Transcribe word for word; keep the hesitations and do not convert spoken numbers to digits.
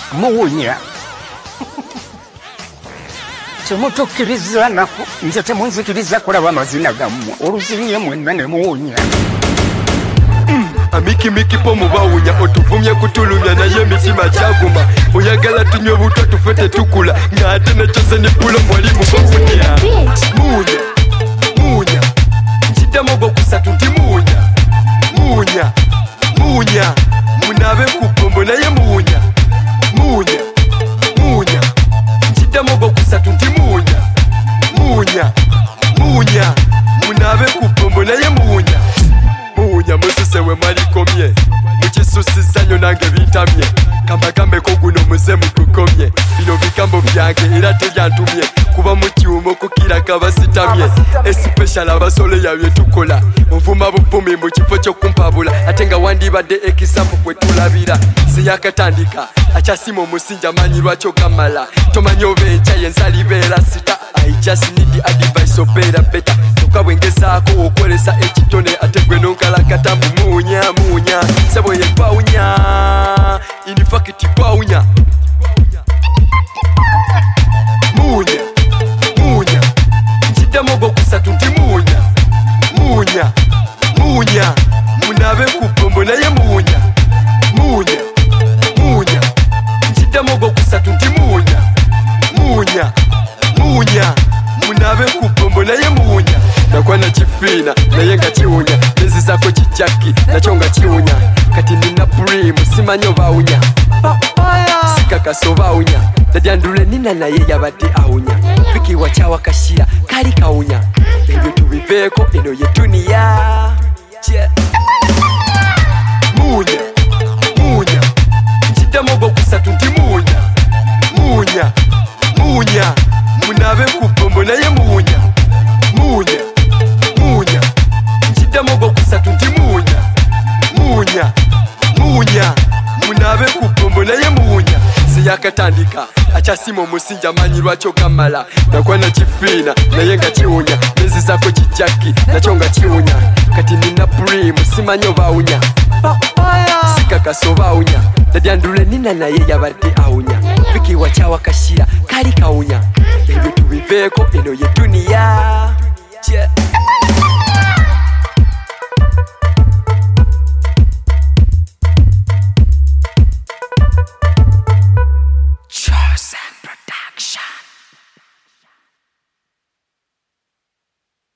muwunya temutukkiriza nako nze temunzikiriza kulaba amazina gammwe oluziriye mwenna ne muwunya amikimiki po mubawunya otuvumye kutulumya naye emitima gyaguma oyagala tunywe buto tufe tetukula ng'ate nekyose ne pulo mwali mubawunya muwunya muwunya nkiddamu ogwokusatu nti muwunya muwunya muwunya munabe ku bbombo naye muwunya muwunya muwunya nkiddamu ogwokusatu nti muwunya muwunya muwunya munabe ku bbombo naye muwunya muwunya mususe we mwalikomye mukisusiza nnyo nange bintamye kambagambeko guno muze mukukomye bino bigambo byange era teryantumye kuba mukyuma okukira kabasitamye especial abasole yabye tukola nvuma buvumi mu kifo ky'okumpabula ate nga wandibadde ekisambu kwe tulabira seyakatandika akyasima omusinja manyi lwakyo gamala tomanyi oba enkya yensalibeera sita I just need advice obeera beta toka bwengezaako okolesa ekitone ate gwe nonkalakata mbu muwunya muwunya sebo ye pawunya in fact pawunya muwunya muwunya nkiddamu ogwokusatu nti muwunya muwunya muwunya munabe ku bbombo naye muwunya muwunya muwunya nkiddamu ogwokusatu nti muwunya muwunya muwunya munabe ku bbombo naye muwunya nakwana kifiina naye nga kiwunya nezizako kijaki nakyo nga kiwunya kati nina purimu simanyi obawunya sikakasa obawunya dadyandule nina naye yabadde awunya fikiwa kyawakashira kali kawunya ebyo tubiveeko eno ye duniya muwunya muwunya nkiddamu ogwokusatu nti muwunya muwunya muwunya munabe ku bbombo naye muwunya muwunya muwunya nkiddamu ogwokusatu nti muwunya muwunya muwunya munabe ku bbombo naye muwunya seyakatandika akyasima omusinja manyi lwakyo gamala nakwana kifiina naye nga kiwunya nezizako kijaki nakyo nga kiwunya kati nina purimu simanyi obawunya sikakasa obawunya dadyandule nina naye yabadde awunya fikiwa kyawakashira kali kawunya ebyo tubiveeko eno ye duniya.